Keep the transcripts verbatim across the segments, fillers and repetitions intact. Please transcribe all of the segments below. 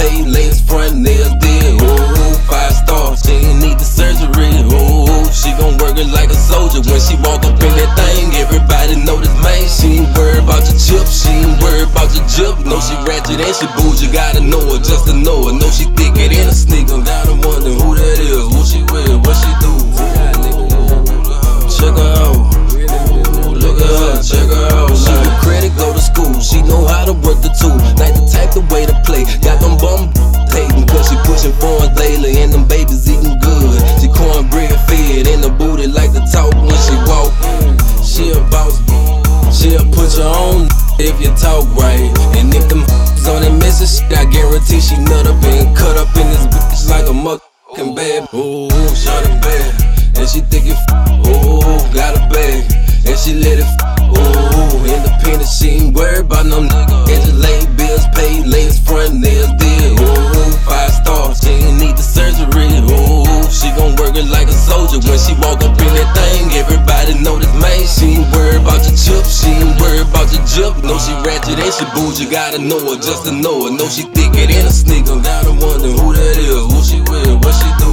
paid, latest front nails did. Ooh, five stars, she ain't need the surgery. Ooh, she gon' work it like a soldier. When she walk up in that thing, everybody know this man. She ain't worried about your chips, she ain't worried about your jip. Know she ratchet and she bougie, gotta know her just to know her. Know she thicker than a sneaker. Gotta wonder who that is, who she with, what she do. Check her out, look at her, check her out. She with credit, go to school, she know how to work the tool. Like the type the way to play, got them bum hating, cause she pushing for us lately. And them babies eating good, she cornbread fed in the booty like the talk when she walk. She a boss, she'll put you on if you talk right. And if them on that message, I guarantee she nut up and cut up in this bitch like a motherfucking bad. Ooh, shawty bad, and she think it ooh, got a bag, and she let it ooh, independent, she ain't worried about no nigga. And just laid bills paid, latest front nails did. Ooh, five stars, she ain't need the surgery. Ooh, she gon' work it like a soldier. When she walk up in that thing, everybody know this man. She ain't worried about your chips, she ain't worried about your jip. Know she ratchet and she bougie, gotta know her just to know her. Know she thicker than a sneaker. Gotta wonder who that is, who she with, what she do.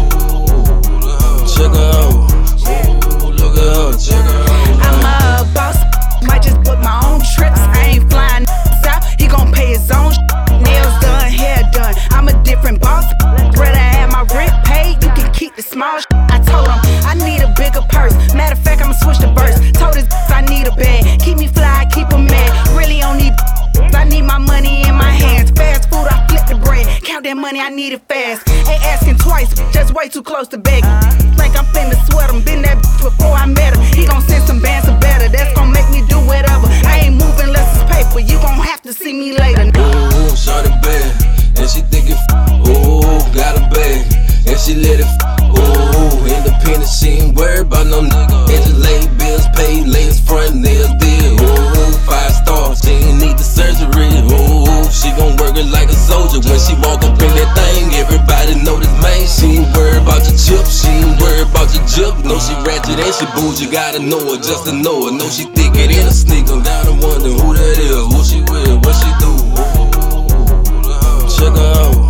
Check her out, look at her, check her out. I'm a boss, might just book my own trips. I ain't flying out, he gon' pay his own sh- nails done, hair done. I'm a different boss, rather have my rent paid, you can keep the small sh- I told him I need a bigger purse, matter of fact I'ma switch the verse. Told his I need a bag, keep me fly, keep him mad. Really on these I need my money in my hands. Fast food, I flip the bread, count that money, I need it fast. Ain't asking twice, just way too close to begging. Think I'm finna sweat him, been that b- before I met her. He gon' send some bands or better, that's gon' make me do whatever. I ain't moving unless it's paper, you gon' have to see me later. Ooh, shawty bad, and she think it ooh, got a bag, and she let it ooh, independent, she ain't worried about no nigga. And just laid bills paid, latest front nails did. Ooh, five stars, she ain't need the surgery. Ooh, she gon' work it like a soldier. When she walk up in that thing, everybody know this man. She ain't worried about your chips, she ain't worried about your jip. Know she ratchet and she bougie, gotta know her just to know her. Know she thicker than a sneaker. Gotta wonder who that is, who she with, what she do. Check her out.